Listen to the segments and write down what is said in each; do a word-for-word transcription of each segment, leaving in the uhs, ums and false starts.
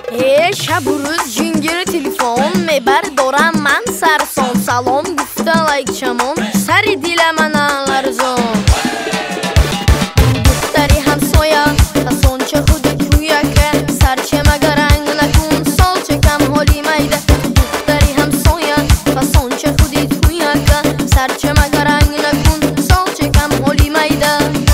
ای شب و روز جینگر تلفن میبر دارم من سرسان سلام گفته لایک چمون سر دیل من لرزون دختری همسایه پسون چه خودی تویه که سرچه مگر رنگ نکن سال چه کم حالی میده دختری همسایه پسون چه خودی تویه که سرچه مگر رنگ نکن سال چه کم حالی میده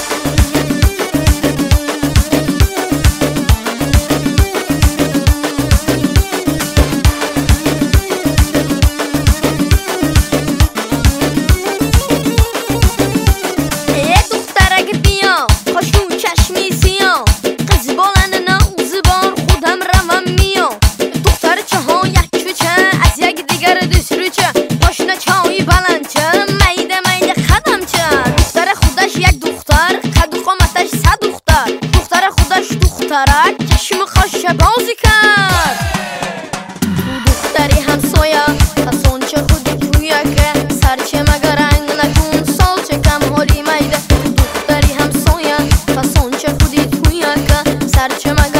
دخترک چشم خوش بازی کرد تو دختری همسایه پسون چه خودی تویه که سرچه مگر رنگ نکن سال چه کم حالی میده دختری همسایه پسون چه خودی تویه که سرچه مگر